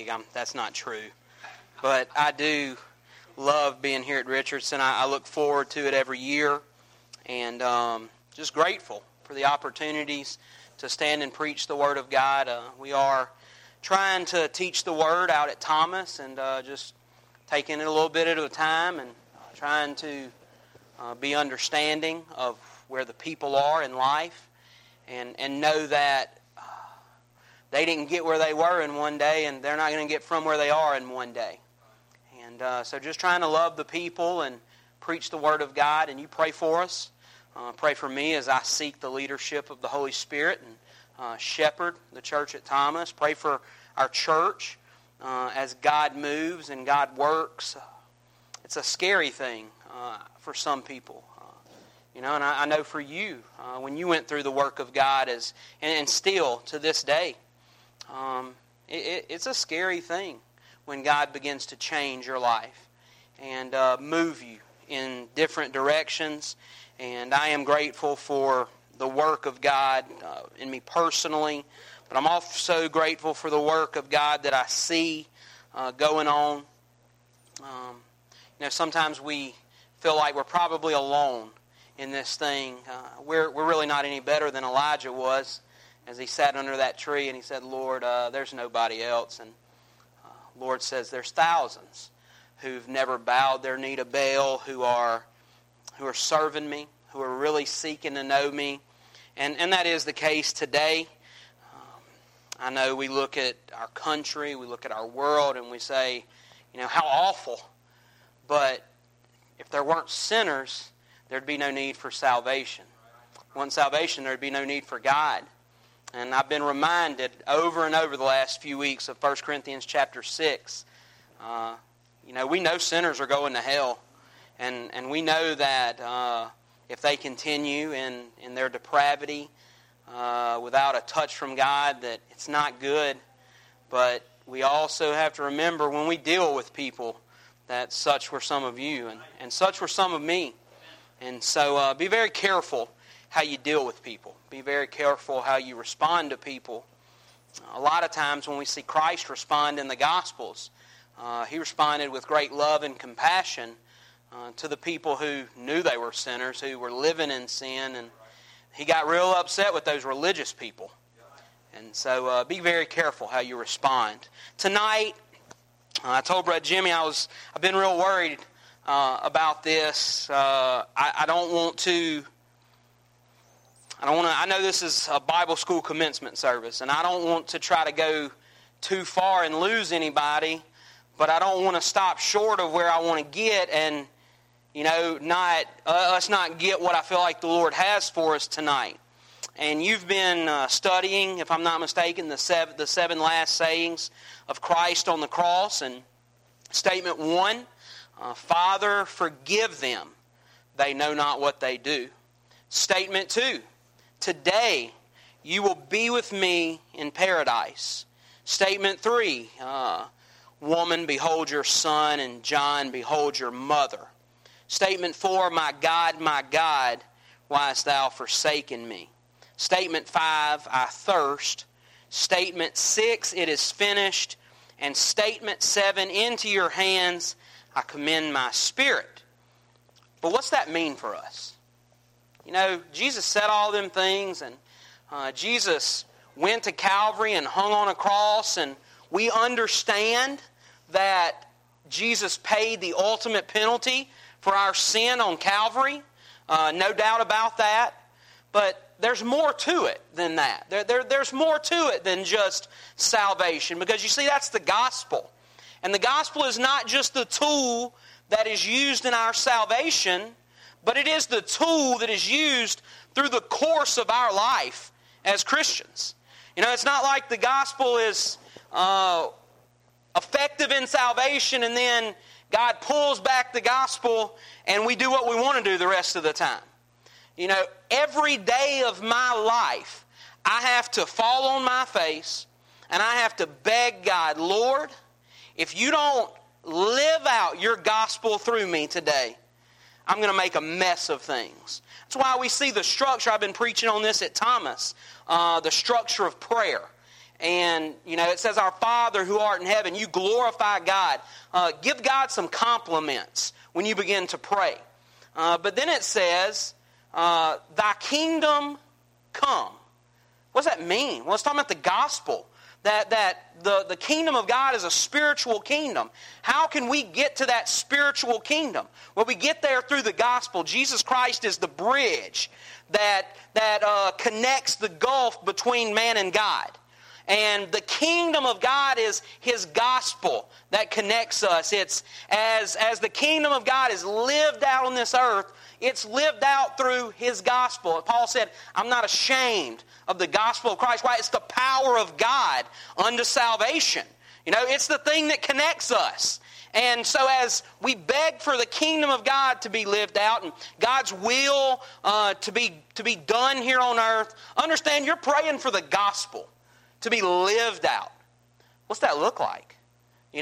big. That's not true. But I do love being here at Richardson. I look forward to it every year, and just grateful for the opportunities to stand and preach the Word of God. We are trying to teach the Word out at Thomas, and just taking it a little bit at a time, and trying to be understanding of where the people are in life, and know that they didn't get where they were in one day, and they're not going to get from where they are in one day. And so just trying to love the people and preach the Word of God. And you pray for us. Pray for me as I seek the leadership of the Holy Spirit and shepherd the church at Thomas. Pray for our church as God moves and God works. It's a scary thing for some people. And I know for you, when you went through the work of God, and still to this day, it's a scary thing when God begins to change your life and move you in different directions. And I am grateful for the work of God in me personally, but I'm also grateful for the work of God that I see going on. Sometimes we feel like we're probably alone in this thing. We're really not any better than Elijah was as he sat under that tree and he said, Lord, there's nobody else. And Lord says there's thousands who've never bowed their knee to Baal, who are serving me, who are really seeking to know me. And that is the case today. I know we look at our country, we look at our world, and we say, how awful. But if there weren't sinners, there'd be no need for salvation. Once salvation, there'd be no need for God. And I've been reminded over and over the last few weeks of 1 Corinthians chapter 6. We know sinners are going to hell. And we know that if they continue in their depravity without a touch from God, that it's not good. But we also have to remember when we deal with people that such were some of you and such were some of me. And so be very careful how you deal with people. Be very careful how you respond to people. A lot of times when we see Christ respond in the Gospels, He responded with great love and compassion to the people who knew they were sinners, who were living in sin, and He got real upset with those religious people. And so be very careful how you respond. Tonight, I told Brother Jimmy I've been real worried about this. I don't want to. I know this is a Bible school commencement service, and I don't want to try to go too far and lose anybody, but I don't want to stop short of where I want to get, and let's not get what I feel like the Lord has for us tonight. And you've been studying, if I'm not mistaken, the seven last sayings of Christ on the cross. And statement 1, Father, forgive them. They know not what they do. Statement 2, today you will be with me in paradise. Statement 3, woman, behold your son, and John, behold your mother. Statement 4, my God, why hast thou forsaken me? Statement 5, I thirst. Statement 6, it is finished. And statement 7, into your hands I commend my spirit. But what's that mean for us? Jesus said all them things, and Jesus went to Calvary and hung on a cross, and we understand that Jesus paid the ultimate penalty for our sin on Calvary. No doubt about that. But there's more to it than that. There's more to it than just salvation. Because you see, that's the gospel. And the gospel is not just the tool that is used in our salvation, but it is the tool that is used through the course of our life as Christians. It's not like the gospel is effective in salvation and then God pulls back the gospel and we do what we want to do the rest of the time. Every day of my life, I have to fall on my face and I have to beg God, Lord, if you don't live out your gospel through me today, I'm going to make a mess of things. That's why we see the structure. I've been preaching on this at Thomas, the structure of prayer. And, it says, our Father who art in heaven, you glorify God. Give God some compliments when you begin to pray. But then it says, thy kingdom come. What does that mean? Well, it's talking about the gospel. That the kingdom of God is a spiritual kingdom. How can we get to that spiritual kingdom? Well, we get there through the gospel. Jesus Christ is the bridge that connects the gulf between man and God. And the kingdom of God is His gospel that connects us. It's as the kingdom of God is lived out on this earth, it's lived out through His gospel. Paul said, I'm not ashamed of the gospel of Christ. Why? It's the power of God unto salvation. It's the thing that connects us. And so as we beg for the kingdom of God to be lived out and God's will to be done here on earth, understand you're praying for the gospel to be lived out. What's that look like? In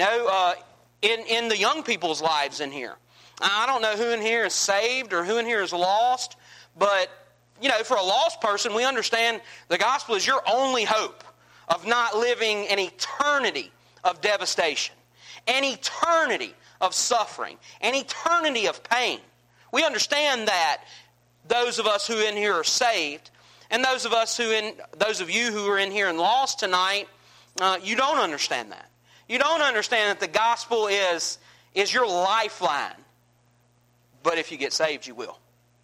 the young people's lives in here. I don't know who in here is saved or who in here is lost, but, for a lost person, we understand the gospel is your only hope of not living an eternity of devastation, an eternity of suffering, an eternity of pain. We understand that, those of us who in here are saved, and those of you who are in here and lost tonight, you don't understand that. You don't understand that the gospel is your lifeline. But if you get saved, you will.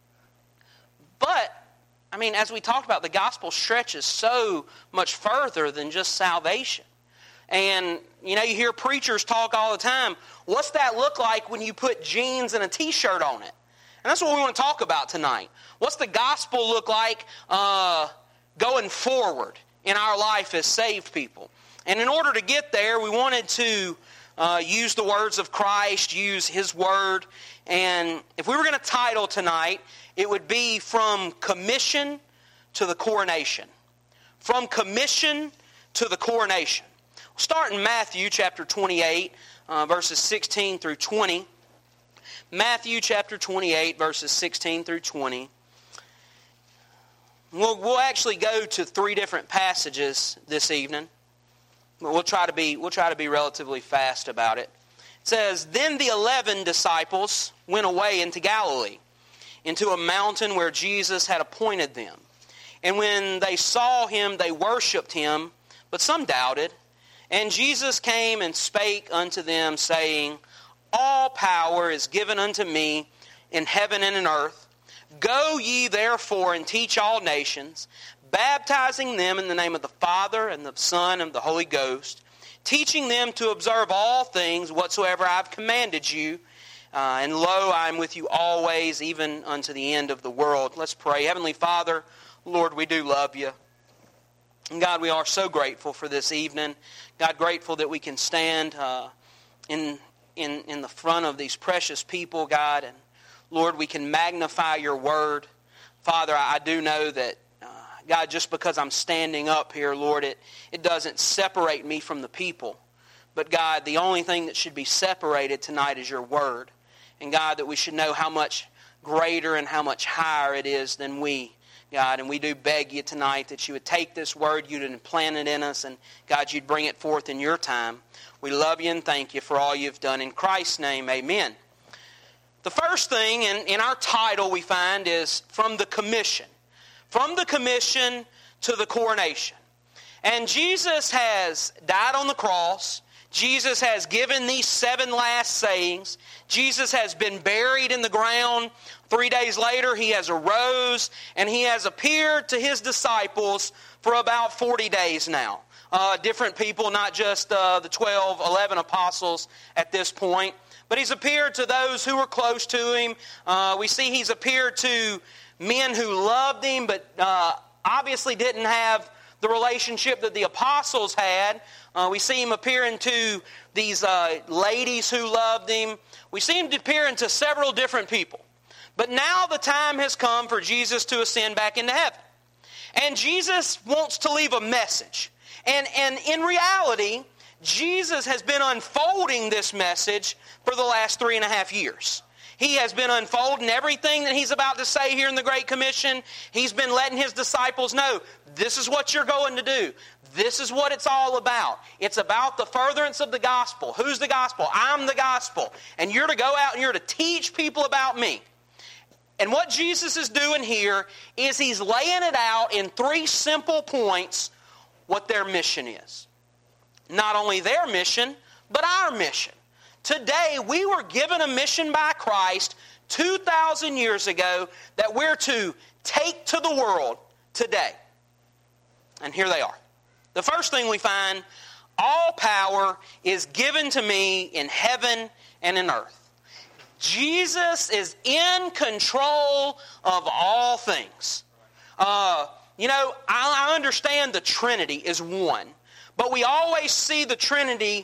But, as we talked about, the gospel stretches so much further than just salvation. And, you hear preachers talk all the time. What's that look like when you put jeans and a t-shirt on it? And that's what we want to talk about tonight. What's the gospel look like going forward in our life as saved people? And in order to get there, we wanted to use the words of Christ, use His Word. And if we were going to title tonight, it would be From Commission to the Coronation. From Commission to the Coronation. We'll start in Matthew chapter 28, verses 16 through 20. Matthew chapter 28, verses 16 through 20. We'll actually go to 3 different passages this evening. We'll try to be relatively fast about it. It says, Then the 11 disciples went away into Galilee, into a mountain where Jesus had appointed them. And when they saw Him, they worshipped Him, but some doubted. And Jesus came and spake unto them, saying, All power is given unto me in heaven and in earth. Go ye therefore and teach all nations, baptizing them in the name of the Father and the Son and the Holy Ghost, teaching them to observe all things whatsoever I have commanded you. And lo, I am with you always, even unto the end of the world. Let's pray. Heavenly Father, Lord, we do love you. And God, we are so grateful for this evening. God, grateful that we can stand in the front of these precious people, God. And Lord, we can magnify your word. Father, I do know that, God, just because I'm standing up here, Lord, it doesn't separate me from the people. But God, the only thing that should be separated tonight is your word. And God, that we should know how much greater and how much higher it is than we, God. And we do beg you tonight that you would take this word, you'd implant it in us, and God, you'd bring it forth in your time. We love you and thank you for all you've done. In Christ's name, amen. The first thing in our title we find is From the Commission. From the Commission to the Coronation. And Jesus has died on the cross. Jesus has given these 7 last sayings. Jesus has been buried in the ground. 3 days later, He has arose, and He has appeared to His disciples for about 40 days now. Different people, not just the 11 apostles at this point. But He's appeared to those who were close to Him. We see He's appeared to men who loved Him, but obviously didn't have the relationship that the apostles had. We see Him appearing to these ladies who loved Him. We see Him appearing to several different people. But now the time has come for Jesus to ascend back into heaven. And Jesus wants to leave a message. And in reality, Jesus has been unfolding this message for the last 3.5 years. He has been unfolding everything that he's about to say here in the Great Commission. He's been letting his disciples know, this is what you're going to do. This is what it's all about. It's about the furtherance of the gospel. Who's the gospel? I'm the gospel. And you're to go out and you're to teach people about me. And what Jesus is doing here is he's laying it out in 3 simple points what their mission is. Not only their mission, but our mission. Today, we were given a mission by Christ 2,000 years ago that we're to take to the world today. And here they are. The first thing we find, all power is given to me in heaven and in earth. Jesus is in control of all things. I understand the Trinity is one, but we always see the Trinity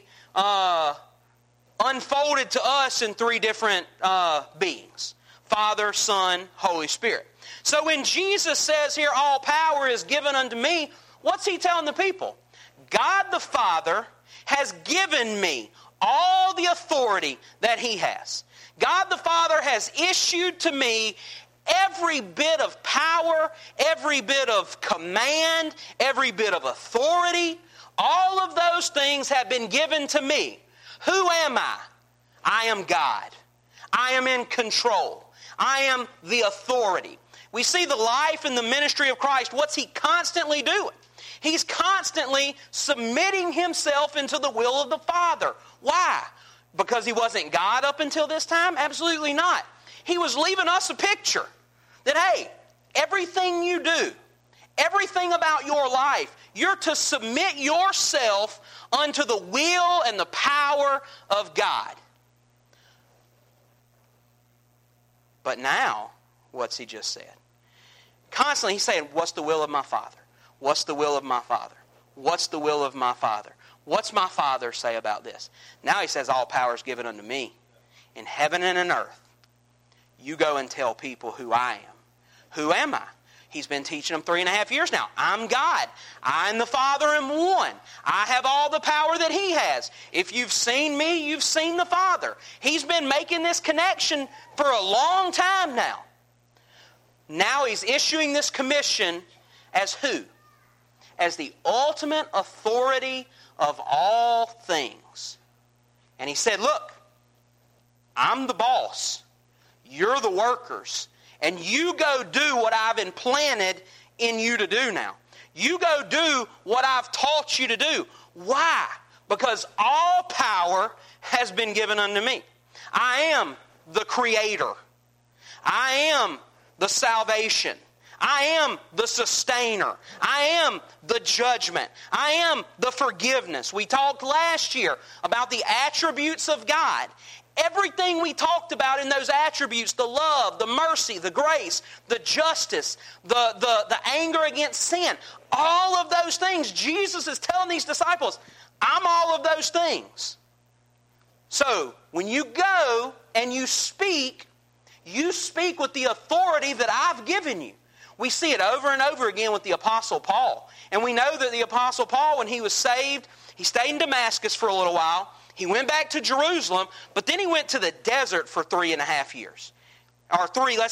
unfolded to us in 3 different beings. Father, Son, Holy Spirit. So when Jesus says here, all power is given unto me, what's he telling the people? God the Father has given me all the authority that he has. God the Father has issued to me every bit of power, every bit of command, every bit of authority. All of those things have been given to me. Who am I? I am God. I am in control. I am the authority. We see the life and the ministry of Christ. What's he constantly doing? He's constantly submitting himself into the will of the Father. Why? Because he wasn't God up until this time? Absolutely not. He was leaving us a picture that, hey, everything you do, everything about your life, you're to submit yourself unto the will and the power of God. But now, what's he just said? Constantly he's saying, what's the will of my Father? What's the will of my Father? What's the will of my Father? What's my Father say about this? Now he says, all power is given unto me in heaven and in earth. You go and tell people who I am. Who am I? He's been teaching them 3.5 years now. I'm God. I and the Father am one. I have all the power that he has. If you've seen me, you've seen the Father. He's been making this connection for a long time now. Now he's issuing this commission as who? As the ultimate authority of all things. And he said, look, I'm the boss. You're the workers. And you go do what I've implanted in you to do now. You go do what I've taught you to do. Why? Because all power has been given unto me. I am the creator. I am the salvation. I am the sustainer. I am the judgment. I am the forgiveness. We talked last year about the attributes of God. Everything we talked about in those attributes, the love, the mercy, the grace, the justice, the anger against sin, all of those things, Jesus is telling these disciples, I'm all of those things. So, when you go and you speak with the authority that I've given you. We see it over and over again with the Apostle Paul. And we know that the Apostle Paul, when he was saved, he stayed in Damascus for a little while. He went back to Jerusalem, but then he went to the desert for 3.5 years. Or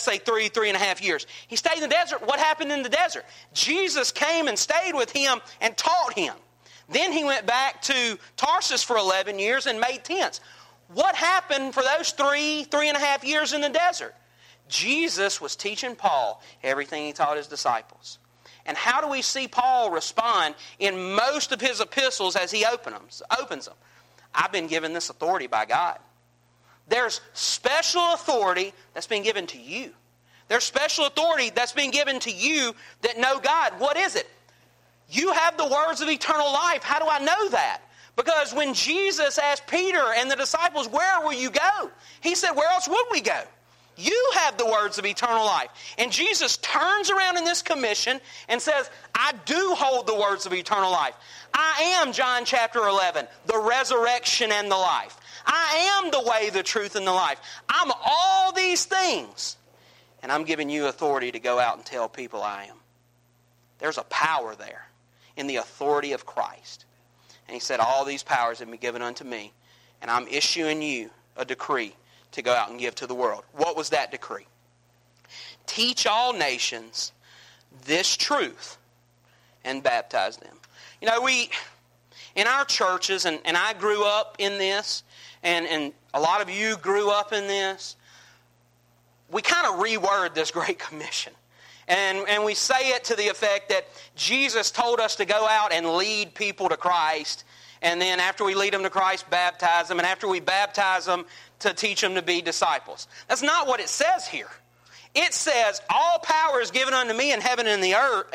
3.5 years. He stayed in the desert. What happened in the desert? Jesus came and stayed with him and taught him. Then he went back to Tarsus for 11 years and made tents. What happened for those 3.5 years in the desert? Jesus was teaching Paul everything he taught his disciples. And how do we see Paul respond in most of his epistles as he opens them? I've been given this authority by God. There's special authority that's been given to you. There's special authority that's been given to you that know God. What is it? You have the words of eternal life. How do I know that? Because when Jesus asked Peter and the disciples, where will you go? He said, where else would we go? You have the words of eternal life. And Jesus turns around in this commission and says, I do hold the words of eternal life. I am, John chapter 11, the resurrection and the life. I am the way, the truth, and the life. I'm all these things. And I'm giving you authority to go out and tell people I am. There's a power there in the authority of Christ. And he said, all these powers have been given unto me. And I'm issuing you a decree to go out and give to the world. What was that decree? Teach all nations this truth and baptize them. You know, we, in our churches, and I grew up in this, and a lot of you grew up in this, we kind of reword this Great Commission. And we say it to the effect that Jesus told us to go out and lead people to Christ, and then after we lead them to Christ, baptize them, and after we baptize them, to teach them to be disciples. That's not what it says here. It says, all power is given unto me in heaven and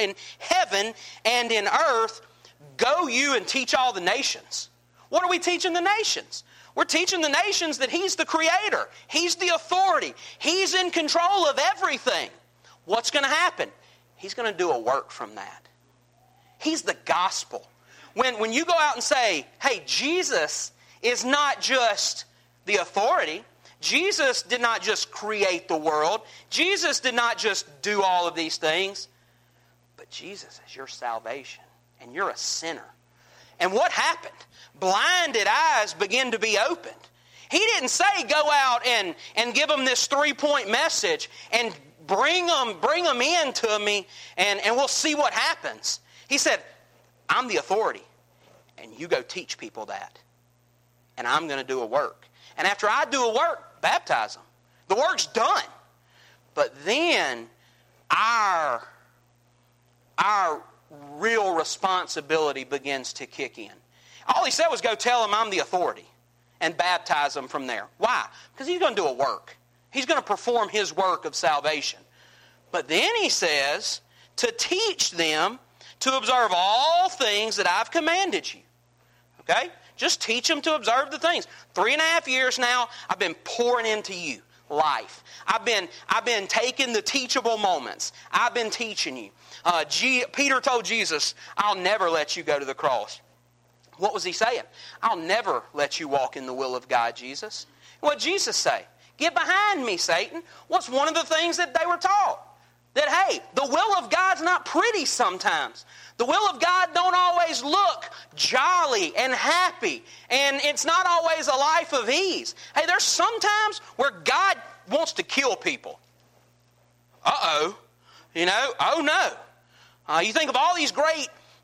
in earth. Go you and teach all the nations. What are we teaching the nations? We're teaching the nations that He's the Creator. He's the authority. He's in control of everything. What's going to happen? He's going to do a work from that. He's the gospel. When you go out and say, hey, Jesus is not just the authority. Jesus did not just create the world. Jesus did not just do all of these things. But Jesus is your salvation. And you're a sinner. And what happened? Blinded eyes begin to be opened. He didn't say go out and give them this 3-point message and bring them in to me and we'll see what happens. He said, I'm the authority. And you go teach people that. And I'm going to do a work. And after I do a work, baptize them. The work's done. But then our real responsibility begins to kick in. All He said was go tell them I'm the authority and baptize them from there. Why? Because He's going to do a work. He's going to perform His work of salvation. But then He says to teach them to observe all things that I've commanded you. Okay? Just teach them to observe the things. 3.5 years now, I've been pouring into you life. I've been taking the teachable moments. I've been teaching you. Peter told Jesus, I'll never let you go to the cross. What was he saying? I'll never let you walk in the will of God, Jesus. What did Jesus say? Get behind me, Satan. What's one of the things that they were taught? That, hey, the will of God's not pretty sometimes. The will of God don't always look jolly and happy. And it's not always a life of ease. Hey, there's sometimes where God wants to kill people. Uh-oh. You know, oh no. You think of all these great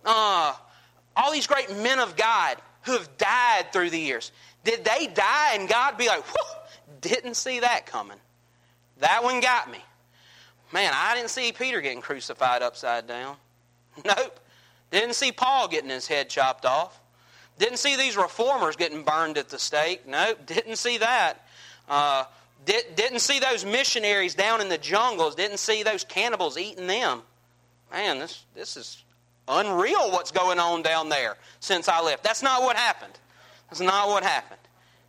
men of God who have died through the years. Did they die and God be like, whew, didn't see that coming. That one got me. Man, I didn't see Peter getting crucified upside down. Nope. Didn't see Paul getting his head chopped off. Didn't see these reformers getting burned at the stake. Nope. Didn't see that. Didn't see those missionaries down in the jungles. Didn't see those cannibals eating them. Man, this is unreal what's going on down there since I left. That's not what happened. That's not what happened.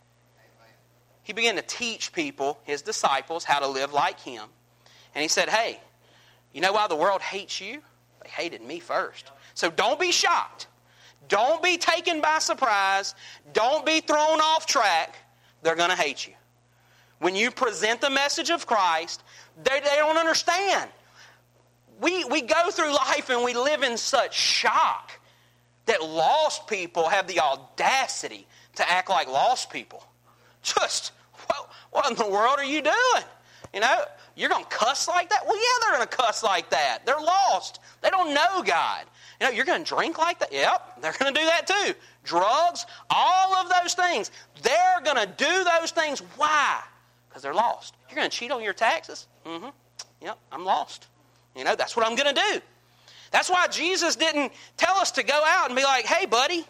He began to teach people, His disciples, how to live like Him. And He said, hey, you know why the world hates you? They hated me first. So don't be shocked. Don't be taken by surprise. Don't be thrown off track. They're going to hate you. When you present the message of Christ, they don't understand. We go through life and we live in such shock that lost people have the audacity to act like lost people. Just, what in the world are you doing? You know, you're going to cuss like that? Well, yeah, they're going to cuss like that. They're lost. They don't know God. You know, you're going to drink like that? Yep, they're going to do that too. Drugs, all of those things. They're going to do those things. Why? Because they're lost. You're going to cheat on your taxes? Mm-hmm. Yep, I'm lost. You know, that's what I'm going to do. That's why Jesus didn't tell us to go out and be like, hey, buddy,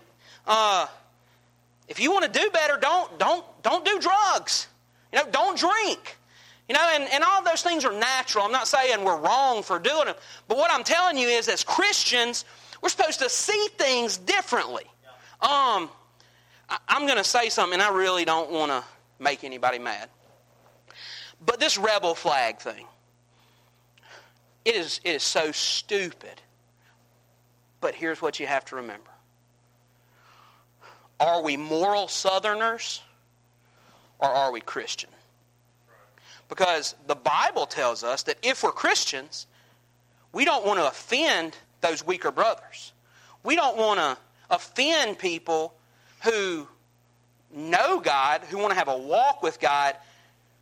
if you want to do better, don't do drugs. You know, don't drink. You know, and all of those things are natural. I'm not saying we're wrong for doing them. But what I'm telling you is, as Christians, we're supposed to see things differently. I'm going to say something, and I really don't want to make anybody mad. But this rebel flag thing, it is so stupid. But here's what you have to remember. Are we moral Southerners, or are we Christian? Because the Bible tells us that if we're Christians, we don't want to offend those weaker brothers. We don't want to offend people who know God, who want to have a walk with God,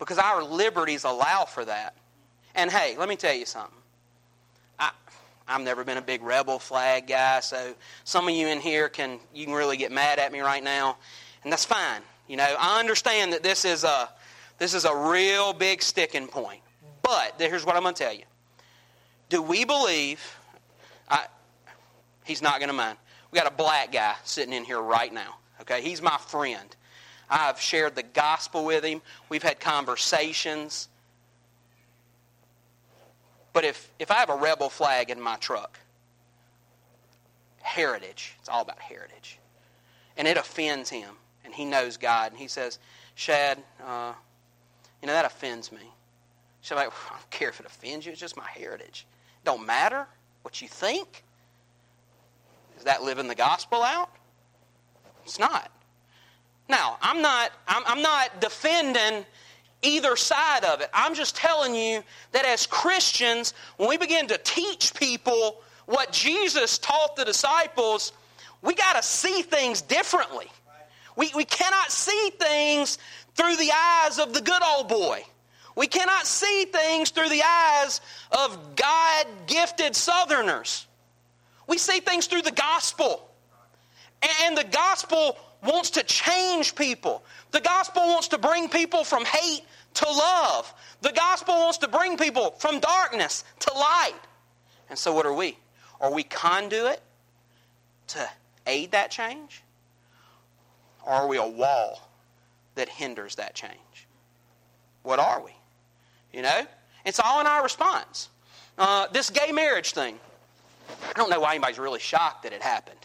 because our liberties allow for that. And hey, let me tell you something. I've never been a big rebel flag guy, so some of you in here you can really get mad at me right now, and that's fine. You know, I understand that this is a real big sticking point. But here's what I'm going to tell you. Do we believe? He's not going to mind. We got a black guy sitting in here right now. Okay, he's my friend. I've shared the gospel with him. We've had conversations. But if I have a rebel flag in my truck, heritage, it's all about heritage, and it offends him, and he knows God, and he says, Shad, that offends me. She's like, I don't care if it offends you, it's just my heritage. It don't matter what you think. Is that living the gospel out? It's not. Now, I'm not defending either side of it. I'm just telling you that as Christians, when we begin to teach people what Jesus taught the disciples, we got to see things differently. We cannot see things through the eyes of the good old boy. We cannot see things through the eyes of God-gifted Southerners. We see things through the gospel. And the gospel wants to change people. The gospel wants to bring people from hate to love. The gospel wants to bring people from darkness to light. And so what are we? Are we conduit to aid that change? Or are we a wall that hinders that change? What are we? You know? It's all in our response. This gay marriage thing. I don't know why anybody's really shocked that it happened.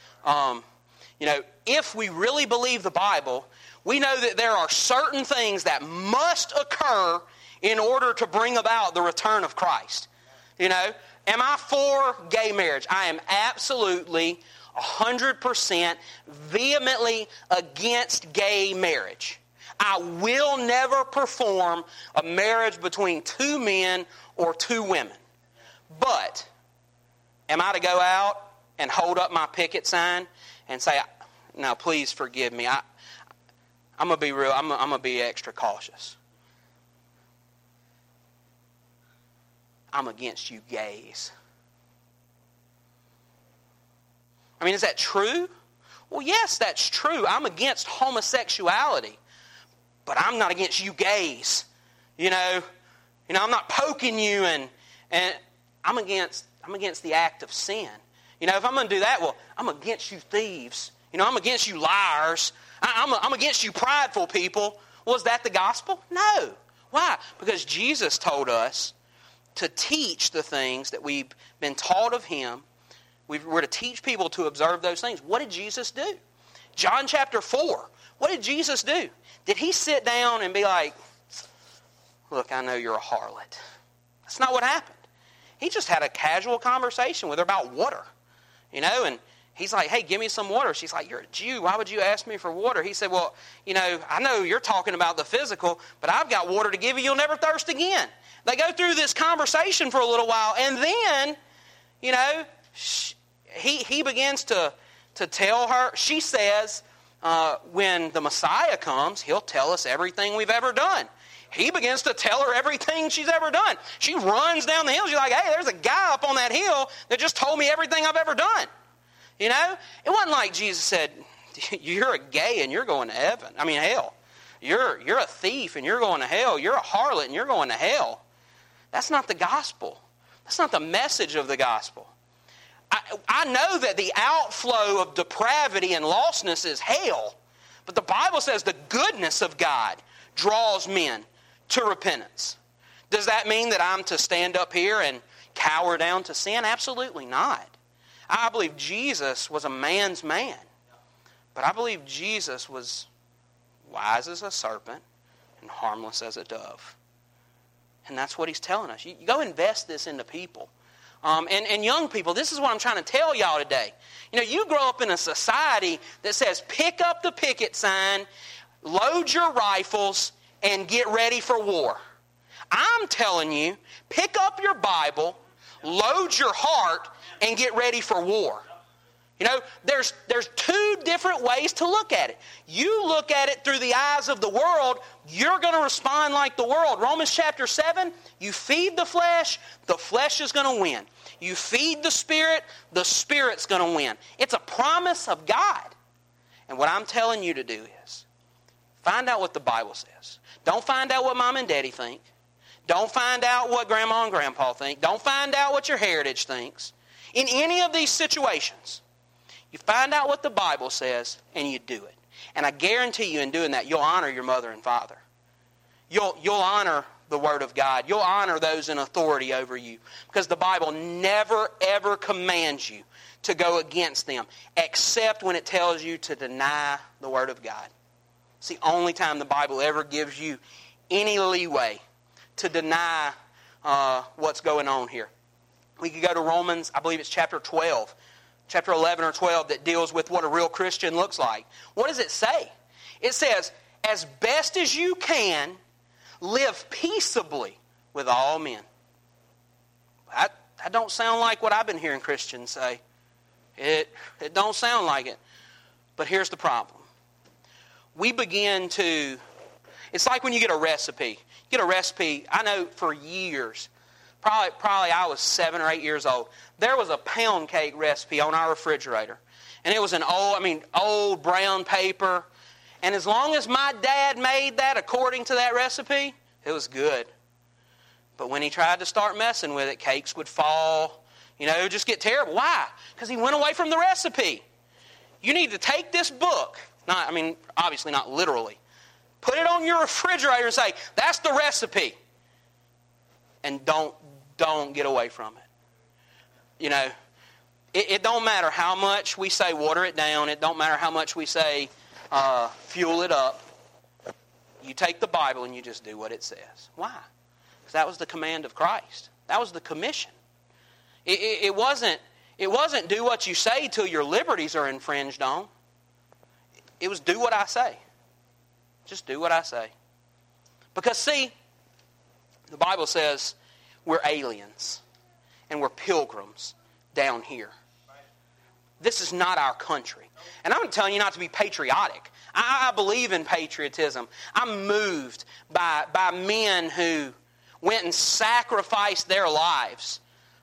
If we really believe the Bible, we know that there are certain things that must occur in order to bring about the return of Christ. You know, am I for gay marriage? I am absolutely 100% vehemently against gay marriage. I will never perform a marriage between two men or two women. But am I to go out and hold up my picket sign and say, now please forgive me, I'm going to be real, I'm going to be extra cautious. I'm against you gays. I mean, is that true? Well, yes, that's true. I'm against homosexuality. But I'm not against you gays. You know, I'm not poking you and I'm against the act of sin. You know, if I'm going to do that, well, I'm against you thieves. You know, I'm against you liars. I'm against you prideful people. Well, is that the gospel? No. Why? Because Jesus told us to teach the things that we've been taught of Him. We're to teach people to observe those things. What did Jesus do? John chapter 4. What did Jesus do? Did He sit down and be like, look, I know you're a harlot? That's not what happened. He just had a casual conversation with her about water. You know, and He's like, hey, give me some water. She's like, you're a Jew. Why would you ask me for water? He said, well, I know you're talking about the physical, but I've got water to give you. You'll never thirst again. They go through this conversation for a little while, and then, he begins to tell her. She says, when the Messiah comes, He'll tell us everything we've ever done. He begins to tell her everything she's ever done. She runs down the hill. She's like, hey, there's a guy up on that hill that just told me everything I've ever done. You know? It wasn't like Jesus said, you're a gay and you're going to hell. You're a thief and you're going to hell. You're a harlot and you're going to hell. That's not the gospel. That's not the message of the gospel. I know that the outflow of depravity and lostness is hell. But the Bible says the goodness of God draws men to repentance. Does that mean that I'm to stand up here and cower down to sin? Absolutely not. I believe Jesus was a man's man. But I believe Jesus was wise as a serpent and harmless as a dove. And that's what He's telling us. You go invest this into people. And young people, this is what I'm trying to tell y'all today. You grow up in a society that says, pick up the picket sign, load your rifles, and get ready for war. I'm telling you, pick up your Bible, load your heart, and get ready for war. You know, there's two different ways to look at it. You look at it through the eyes of the world, you're going to respond like the world. Romans chapter 7, you feed the flesh is going to win. You feed the Spirit's going to win. It's a promise of God. And what I'm telling you to do is, find out what the Bible says. Don't find out what Mom and Daddy think. Don't find out what Grandma and Grandpa think. Don't find out what your heritage thinks. In any of these situations, you find out what the Bible says and you do it. And I guarantee you in doing that, you'll honor your mother and father. You'll honor the Word of God. You'll honor those in authority over you. Because the Bible never, ever commands you to go against them, except when it tells you to deny the Word of God. It's the only time the Bible ever gives you any leeway to deny what's going on here. We could go to Romans, I believe it's chapter 12. Chapter 11 or 12 that deals with what a real Christian looks like. What does it say? It says, as best as you can, live peaceably with all men. That don't sound like what I've been hearing Christians say. It don't sound like it. But here's the problem. We begin to... It's like when you get a recipe. You get a recipe, I know for years... Probably I was 7 or 8 years old. There was a pound cake recipe on our refrigerator. And it was an old brown paper. And as long as my dad made that according to that recipe, it was good. But when he tried to start messing with it, cakes would fall. You know, it would just get terrible. Why? Because he went away from the recipe. You need to take this book. Obviously not literally. Put it on your refrigerator and say, that's the recipe. And don't get away from it. You know, it don't matter how much we say water it down. It don't matter how much we say fuel it up. You take the Bible and you just do what it says. Why? Because that was the command of Christ. That was the commission. It wasn't do what you say till your liberties are infringed on. It was do what I say. Just do what I say. Because see, the Bible says we're aliens and we're pilgrims down here. This is not our country. And I'm telling you not to be patriotic. I believe in patriotism. I'm moved by men who went and sacrificed their lives.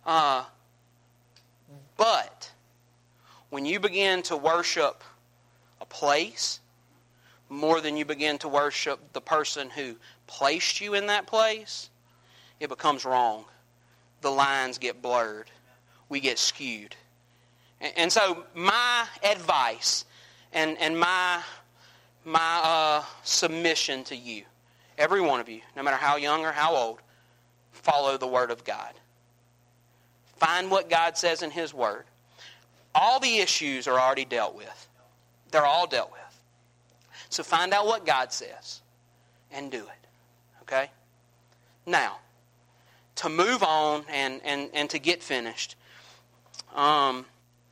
But when you begin to worship a place more than you begin to worship the person who placed you in that place, it becomes wrong. The lines get blurred. We get skewed. And so my advice and my submission to you, every one of you, no matter how young or how old, follow the Word of God. Find what God says in His Word. All the issues are already dealt with. They're all dealt with. So find out what God says and do it. Okay? Now, to move on and to get finished, we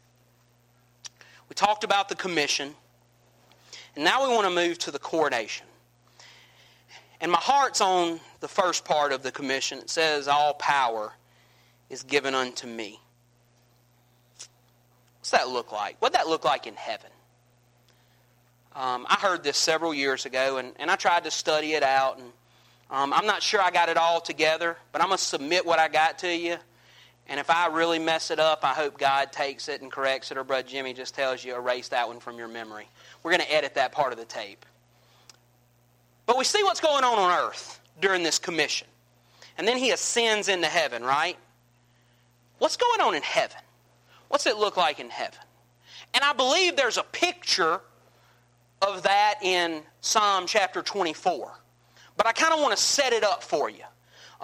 talked about the commission, and now we want to move to the coronation. And my heart's on the first part of the commission. It says, all power is given unto me. What's that look like? What'd that look like in heaven? I heard this several years ago, and I tried to study it out, and I'm not sure I got it all together, but I'm going to submit what I got to you. And if I really mess it up, I hope God takes it and corrects it, or Brother Jimmy just tells you, erase that one from your memory. We're going to edit that part of the tape. But we see what's going on earth during this commission. And then He ascends into heaven, right? What's going on in heaven? What's it look like in heaven? And I believe there's a picture of that in Psalm chapter 24. But I kind of want to set it up for you.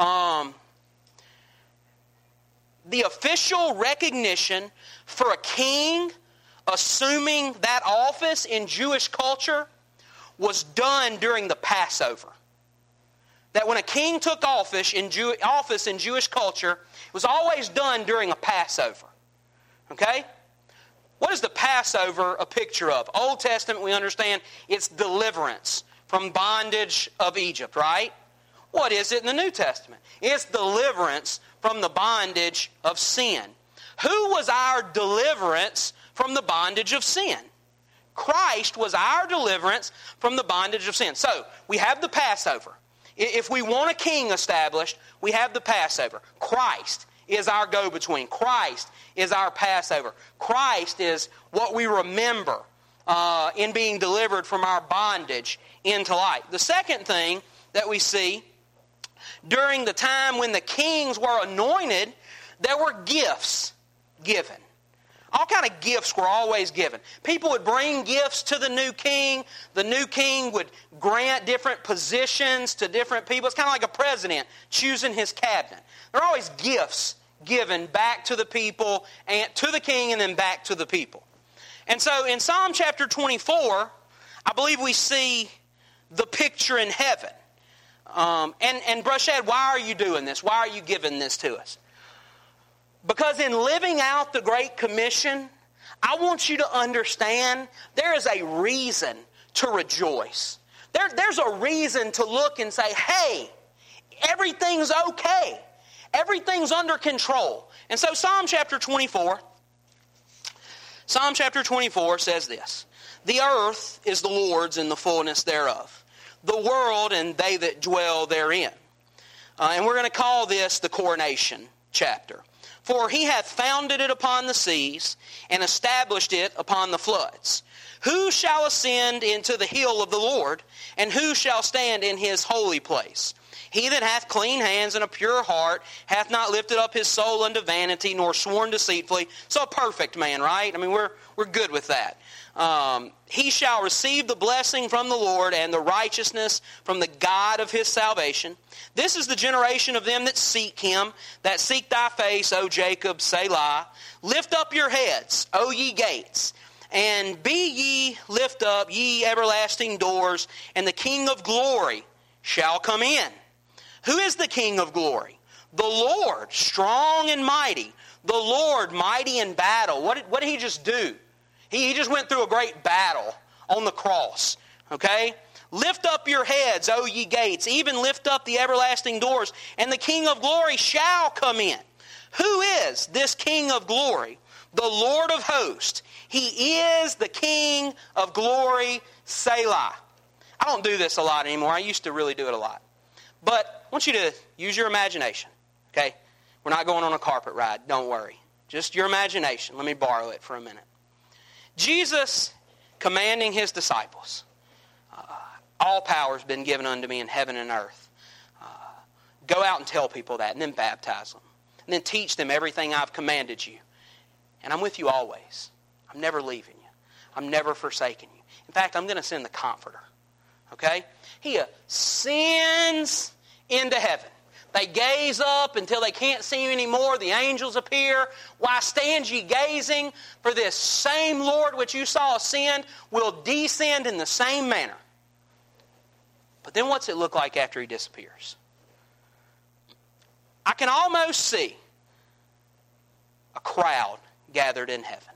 The official recognition for a king assuming that office in Jewish culture was done during the Passover. That when a king took office in Jewish culture, it was always done during a Passover. Okay? What is the Passover a picture of? Old Testament, we understand, it's deliverance from bondage of Egypt, right? What is it in the New Testament? It's deliverance from the bondage of sin. Who was our deliverance from the bondage of sin? Christ was our deliverance from the bondage of sin. So, we have the Passover. If we want a king established, we have the Passover. Christ is our go-between. Christ is our Passover. Christ is what we remember in being delivered from our bondage into light. The second thing that we see, during the time when the kings were anointed, there were gifts given. All kind of gifts were always given. People would bring gifts to the new king. The new king would grant different positions to different people. It's kind of like a president choosing his cabinet. There are always gifts given back to the people, and to the king, and then back to the people. And so in Psalm chapter 24, I believe we see the picture in heaven. And Brushad, why are you doing this? Why are you giving this to us? Because in living out the Great Commission, I want you to understand there is a reason to rejoice. There's a reason to look and say, hey, everything's okay. Everything's under control. And so Psalm chapter 24 says this: the earth is the Lord's and the fullness thereof, the world and they that dwell therein. And we're going to call this the coronation chapter. For he hath founded it upon the seas, and established it upon the floods. Who shall ascend into the hill of the Lord, and who shall stand in his holy place? He that hath clean hands and a pure heart, hath not lifted up his soul unto vanity, nor sworn deceitfully. So a perfect man, right? I mean, we're good with that. He shall receive the blessing from the Lord, and the righteousness from the God of his salvation. This is the generation of them that seek him, that seek thy face, O Jacob, Selah. Lift up your heads, O ye gates, and be ye lift up, ye everlasting doors, and the King of glory shall come in. Who is the King of glory? The Lord, strong and mighty. The Lord, mighty in battle. What did he just do? He just went through a great battle on the cross. Okay? Lift up your heads, O ye gates, even lift up the everlasting doors, and the King of glory shall come in. Who is this King of glory? The Lord of hosts. He is the King of glory, Selah. I don't do this a lot anymore. I used to really do it a lot. But I want you to use your imagination. Okay? We're not going on a carpet ride. Don't worry. Just your imagination. Let me borrow it for a minute. Jesus commanding his disciples, all power has been given unto me in heaven and earth. Go out and tell people that, and then baptize them. And then teach them everything I've commanded you. And I'm with you always. I'm never leaving you. I'm never forsaking you. In fact, I'm going to send the Comforter. Okay? He ascends into heaven. They gaze up until they can't see him anymore. The angels appear. Why stand ye gazing? For this same Lord which you saw ascend will descend in the same manner. But then what's it look like after he disappears? I can almost see a crowd gathered in heaven.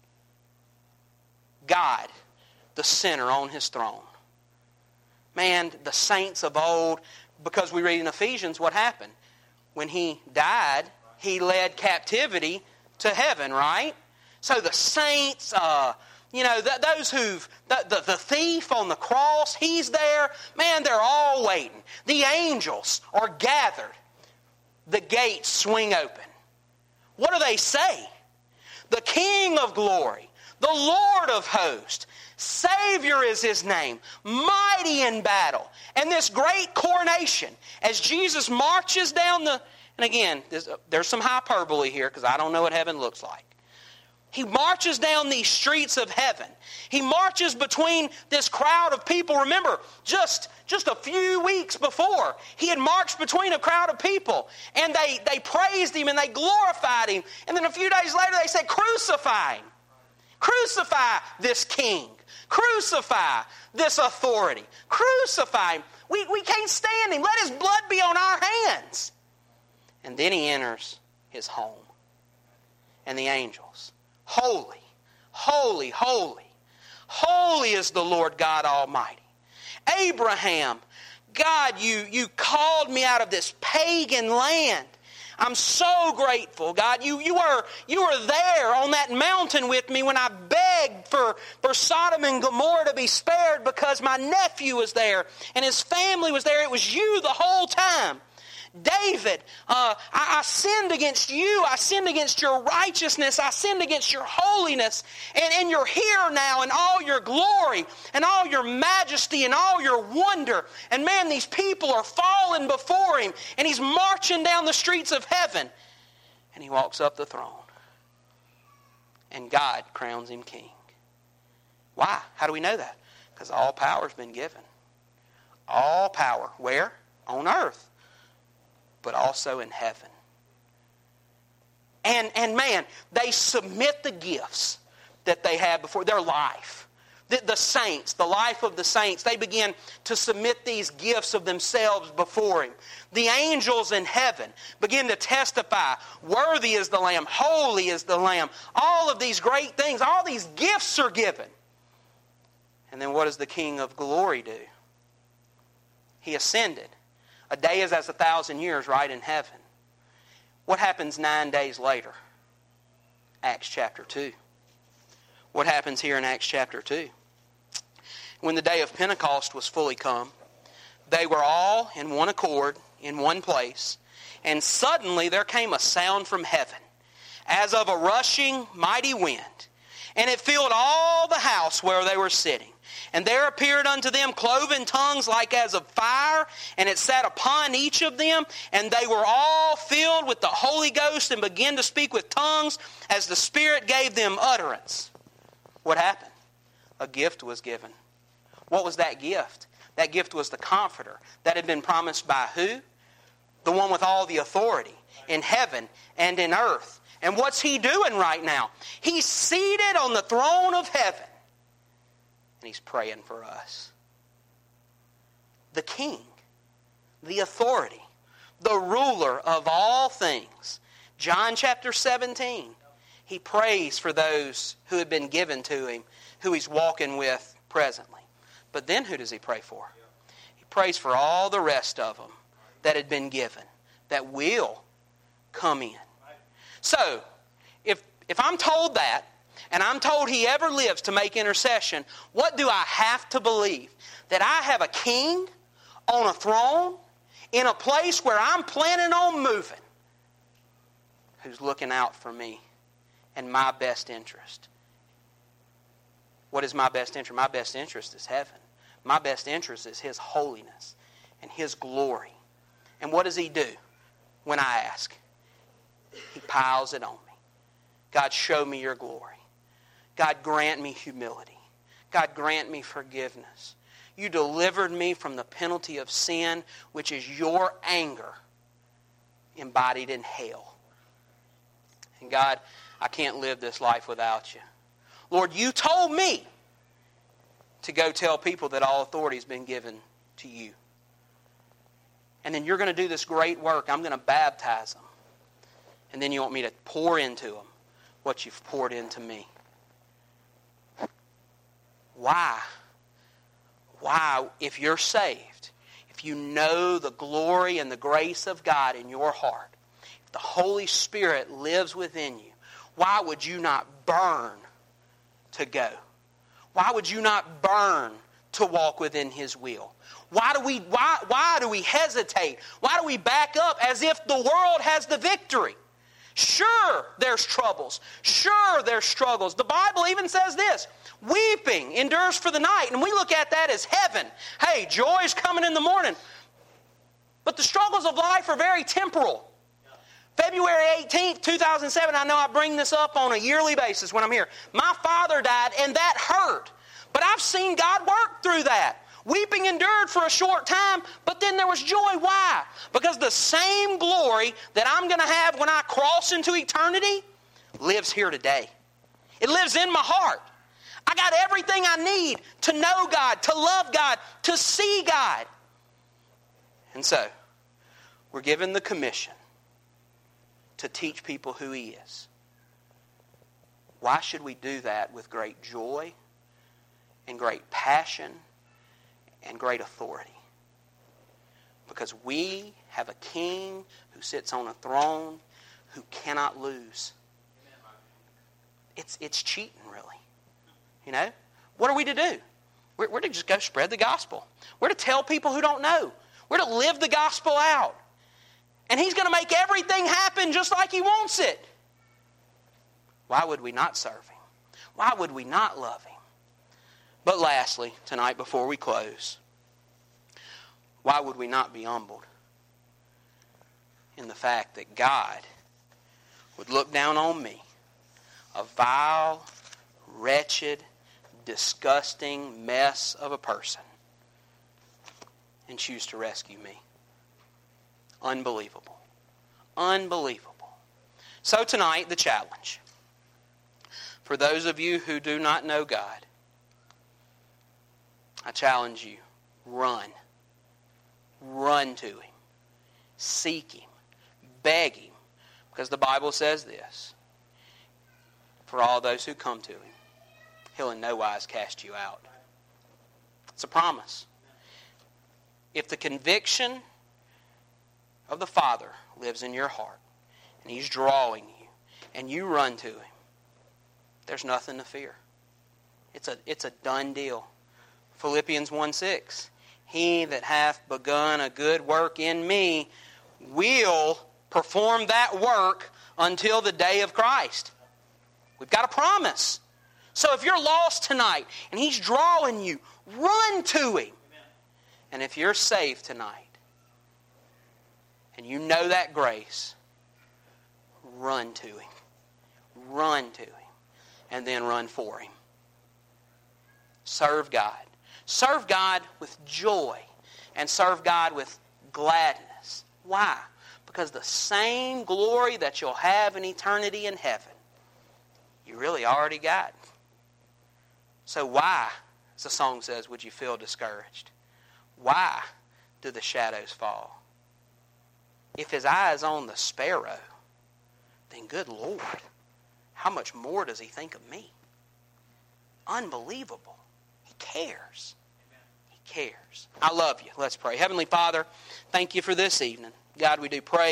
God, the center on his throne. Man, the saints of old, because we read in Ephesians what happened. When he died, he led captivity to heaven, right? So the saints, those who've, the thief on the cross, he's there. Man, they're all waiting. The angels are gathered. The gates swing open. What do they say? The King of glory, the Lord of hosts, Savior is his name, mighty in battle. And this great coronation, as Jesus marches down and again, there's some hyperbole here because I don't know what heaven looks like. He marches down these streets of heaven. He marches between this crowd of people. Remember, just a few weeks before, he had marched between a crowd of people. And they praised him and they glorified him. And then a few days later they said, crucify him. Crucify this king. Crucify this authority. Crucify him. We can't stand him. Let his blood be on our hands. And then he enters his home. And the angels. Holy, holy, holy. Holy is the Lord God Almighty. Abraham, God, you called me out of this pagan land. I'm so grateful, God. You were there on that mountain with me when I begged for Sodom and Gomorrah to be spared because my nephew was there and his family was there. It was you the whole time. David, I sinned against you. I sinned against your righteousness. I sinned against your holiness. And you're here now in all your glory and all your majesty and all your wonder. And man, these people are falling before him. And he's marching down the streets of heaven. And he walks up the throne. And God crowns him king. Why? How do we know that? Because all power's been given. All power. Where? On earth. But also in heaven. And man, they submit the gifts that they have before their life. The saints, the life of the saints, they begin to submit these gifts of themselves before Him. The angels in heaven begin to testify, worthy is the Lamb, holy is the Lamb. All of these great things, all these gifts are given. And then what does the King of glory do? He ascended. A day is as 1,000 years, right, in heaven. What happens 9 days later? Acts chapter 2. What happens here in Acts chapter 2? When the day of Pentecost was fully come, they were all in one accord, in one place, and suddenly there came a sound from heaven, as of a rushing mighty wind, and it filled all the house where they were sitting. And there appeared unto them cloven tongues like as of fire, and it sat upon each of them, and they were all filled with the Holy Ghost and began to speak with tongues as the Spirit gave them utterance. What happened? A gift was given. What was that gift? That gift was the Comforter that had been promised by who? The one with all the authority in heaven and in earth. And what's He doing right now? He's seated on the throne of heaven. And He's praying for us. The King, the authority, the ruler of all things. John chapter 17. He prays for those who have been given to Him, who He's walking with presently. But then who does He pray for? He prays for all the rest of them that had been given, that will come in. So, if I'm told that, and I'm told He ever lives to make intercession, what do I have to believe? That I have a King on a throne in a place where I'm planning on moving, who's looking out for me and my best interest. What is my best interest? My best interest is heaven. My best interest is His holiness and His glory. And what does He do when I ask? He piles it on me. God, show me your glory. God, grant me humility. God, grant me forgiveness. You delivered me from the penalty of sin, which is your anger embodied in hell. And God, I can't live this life without you. Lord, you told me to go tell people that all authority has been given to you. And then you're going to do this great work. I'm going to baptize them. And then you want me to pour into them what you've poured into me. Why? Why, if you're saved, if you know the glory and the grace of God in your heart, if the Holy Spirit lives within you, why would you not burn to go? Why would you not burn to walk within His will? Why do we hesitate? Why do we back up as if the world has the victory? Sure, there's troubles. Sure, there's struggles. The Bible even says this, weeping endures for the night. And we look at that as heaven. Hey, joy is coming in the morning. But the struggles of life are very temporal. February 18th, 2007, I know I bring this up on a yearly basis when I'm here. My father died, and that hurt. But I've seen God work through that. Weeping endured for a short time, but then there was joy. Why? Because the same glory that I'm going to have when I cross into eternity lives here today. It lives in my heart. I got everything I need to know God, to love God, to see God. And so, we're given the commission to teach people who He is. Why should we do that with great joy and great passion and great authority? Because we have a king who sits on a throne who cannot lose. It's cheating, really. You know? What are we to do? We're to just go spread the gospel. We're to tell people who don't know. We're to live the gospel out. And He's going to make everything happen just like He wants it. Why would we not serve Him? Why would we not love Him? But lastly, tonight before we close, why would we not be humbled in the fact that God would look down on me, a vile, wretched, disgusting mess of a person, and choose to rescue me? Unbelievable. Unbelievable. So tonight, the challenge. For those of you who do not know God, I challenge you, run. Run to Him. Seek Him. Beg Him. Because the Bible says this. For all those who come to Him, He'll in no wise cast you out. It's a promise. If the conviction of the Father lives in your heart, and He's drawing you, and you run to Him, there's nothing to fear. It's a done deal. Philippians 1:6. He that hath begun a good work in me will perform that work until the day of Christ. We've got a promise. So if you're lost tonight and He's drawing you, run to Him. And if you're saved tonight and you know that grace, run to Him. Run to Him. And then run for Him. Serve God. Serve God with joy and serve God with gladness. Why? Because the same glory that you'll have in eternity in heaven, you really already got. So why, as the song says, would you feel discouraged? Why do the shadows fall? If His eye is on the sparrow, then good Lord, how much more does He think of me? Unbelievable. He cares. He cares. I love you. Let's pray. Heavenly Father, thank You for this evening. God, we do pray